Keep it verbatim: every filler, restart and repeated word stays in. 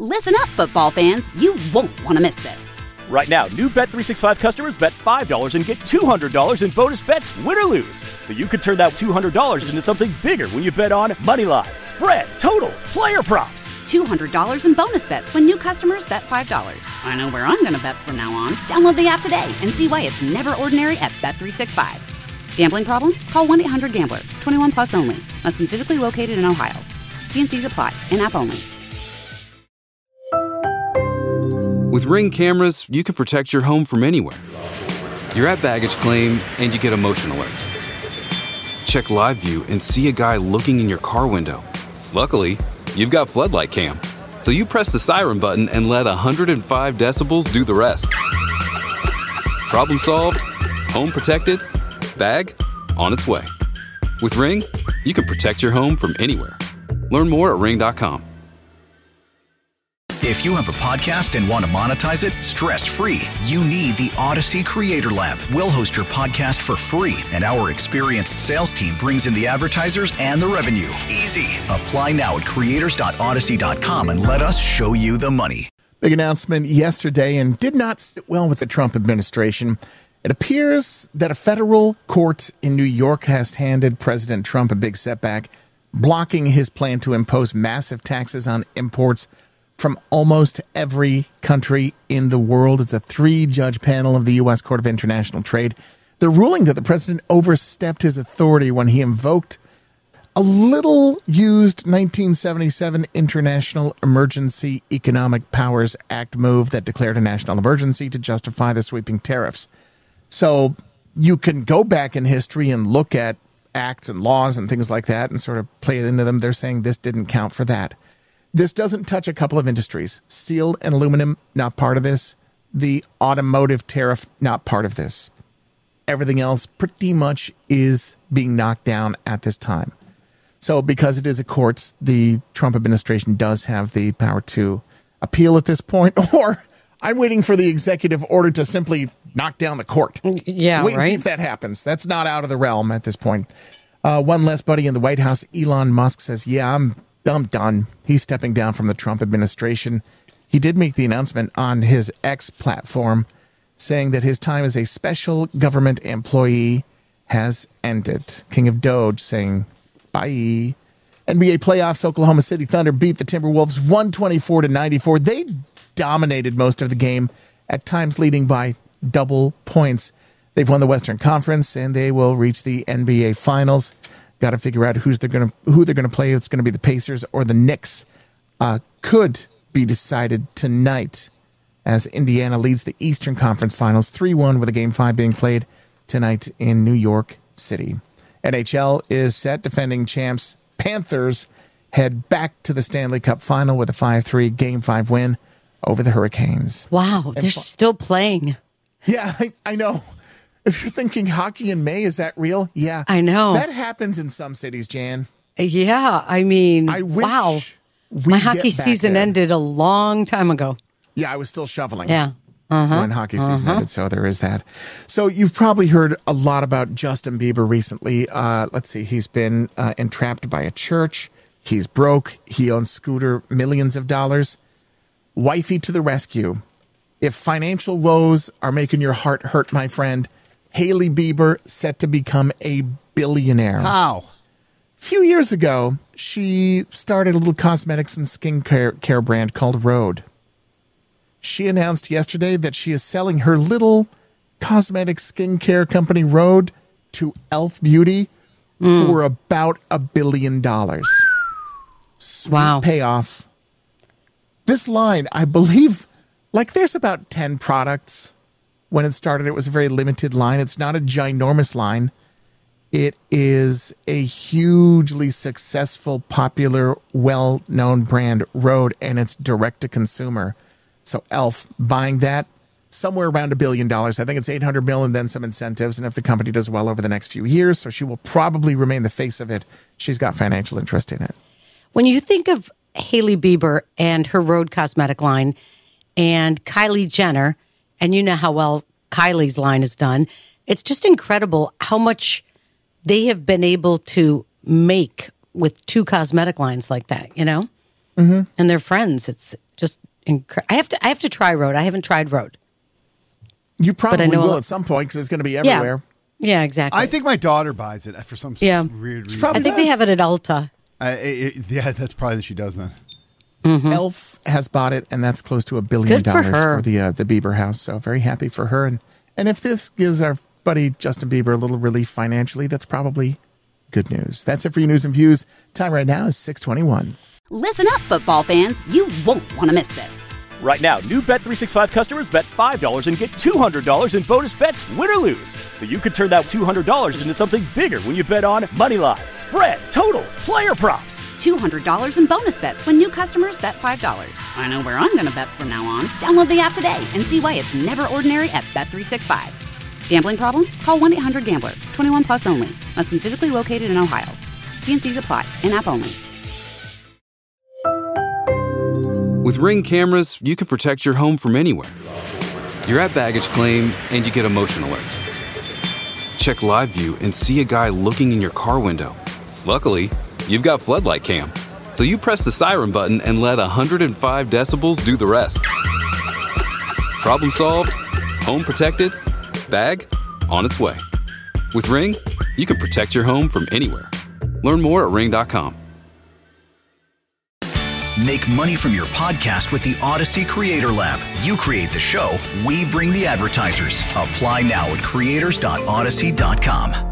Listen up, football fans. You won't want to miss this. Right now, new Bet three sixty-five customers bet five dollars and get two hundred dollars in bonus bets, win or lose. So you could turn that two hundred dollars into something bigger when you bet on money line, spread, totals, player props. two hundred dollars in bonus bets when new customers bet five dollars. I know where I'm going to bet from now on. Download the app today and see why it's never ordinary at Bet three sixty-five. Gambling problem? Call one eight hundred gambler. twenty-one plus only. Must be physically located in Ohio. T and C's apply. In-app only. With Ring cameras, you can protect your home from anywhere. You're at baggage claim, and you get a motion alert. Check live view and see a guy looking in your car window. Luckily, you've got Floodlight Cam, so you press the siren button and let one hundred five decibels do the rest. Problem solved, home protected, bag on its way. With Ring, you can protect your home from anywhere. Learn more at ring dot com. If you have a podcast and want to monetize it stress-free, you need the Odyssey Creator Lab. We'll host your podcast for free, and our experienced sales team brings in the advertisers and the revenue. Easy. Apply now at creators dot odyssey dot com and let us show you the money. Big announcement yesterday and did not sit well with the Trump administration. It appears that a federal court in New York has handed President Trump a big setback, blocking his plan to impose massive taxes on imports from almost every country in the world. It's a three-judge panel of the U S Court of International Trade. They're ruling that the president overstepped his authority when he invoked a little-used nineteen seventy-seven International Emergency Economic Powers Act move that declared a national emergency to justify the sweeping tariffs. So you can go back in history and look at acts and laws and things like that and sort of play into them. They're saying this didn't count for that. This doesn't touch a couple of industries. Steel and aluminum, not part of this. The automotive tariff, not part of this. Everything else pretty much is being knocked down at this time. So because it is a court, the Trump administration does have the power to appeal at this point. Or I'm waiting for the executive order to simply knock down the court. Yeah, Wait and right? see if that happens. That's not out of the realm at this point. Uh, one less buddy in the White House, Elon Musk, says, yeah, I'm I'm done. He's stepping down from the Trump administration. He did make the announcement on his X platform saying that his time as a special government employee has ended. King of Doge saying bye. N B A playoffs, Oklahoma City Thunder beat the Timberwolves one twenty-four to ninety-four. They dominated most of the game, at times leading by double points. They've won the Western Conference, and they will reach the N B A Finals. Got to figure out who's they're going to who they're going to play. It's going to be the Pacers or the Knicks. Uh, could be decided tonight as Indiana leads the Eastern Conference Finals three one with a Game five being played tonight in New York City. N H L is set. Defending champs Panthers head back to the Stanley Cup Final with a five three Game five win over the Hurricanes. Wow, they're fu- still playing. Yeah, I, I know. If you're thinking hockey in May, is that real? Yeah. I know. That happens in some cities, Jan. Yeah, I mean, I wish wow. we'd My get hockey back season there. ended a long time ago. Yeah, I was still shoveling. Yeah. Uh-huh. When hockey season ended, so there is that. So you've probably heard a lot about Justin Bieber recently. Uh, let's see, he's been uh, entrapped by a church. He's broke. He owns Scooter, millions of dollars. Wifey to the rescue. If financial woes are making your heart hurt, my friend, Hailey Bieber set to become a billionaire. How? A few years ago, she started a little cosmetics and skincare care brand called Rhode. She announced yesterday that she is selling her little cosmetic skincare company, Rhode, to Elf Beauty mm. for about a billion dollars. Sweet wow. payoff. This line, I believe, like there's about ten products. When it started, it was a very limited line. It's not a ginormous line. It is a hugely successful, popular, well-known brand, Rhode, and it's direct-to-consumer. So Elf buying that somewhere around a billion dollars. I think it's eight hundred mil and then some incentives. And if the company does well over the next few years, so she will probably remain the face of it. She's got financial interest in it. When you think of Hailey Bieber and her Rhode cosmetic line and Kylie Jenner, and you know how well Kylie's line is done, it's just incredible how much they have been able to make with two cosmetic lines like that, you know? Mm-hmm. And they're friends. It's Just incre- I have to I have to try Rode. I haven't tried Rode. You probably know- will at some point because it's going to be everywhere. Yeah, yeah, exactly. I think my daughter buys it for some Yeah. weird reason. probably I think they have it at Ulta. I, it, it- yeah, that's probably that she does that. Elf has bought it, and that's close to a billion Good for dollars her. for the uh, the Bieber house. So very happy for her. And and if this gives our buddy Justin Bieber a little relief financially, that's probably good news. That's it for your news and views. Time right now is six twenty-one. Listen up, football fans. You won't want to miss this. Right now, new Bet three sixty-five customers bet five dollars and get two hundred dollars in bonus bets, win or lose. So you could turn that two hundred dollars into something bigger when you bet on money line, spread, totals, player props. two hundred dollars in bonus bets when new customers bet five dollars. I know where I'm going to bet from now on. Download the app today and see why it's never ordinary at Bet three sixty-five. Gambling problem? Call one eight hundred gambler. twenty-one plus only. Must be physically located in Ohio. T and C's apply. In-app only. With Ring cameras, you can protect your home from anywhere. You're at baggage claim and you get a motion alert. Check live view and see a guy looking in your car window. Luckily, you've got floodlight cam, so you press the siren button and let one hundred five decibels do the rest. Problem solved, home protected, bag on its way. With Ring, you can protect your home from anywhere. Learn more at ring dot com. Make money from your podcast with the Odyssey Creator Lab. You create the show, we bring the advertisers. Apply now at creators dot odyssey dot com.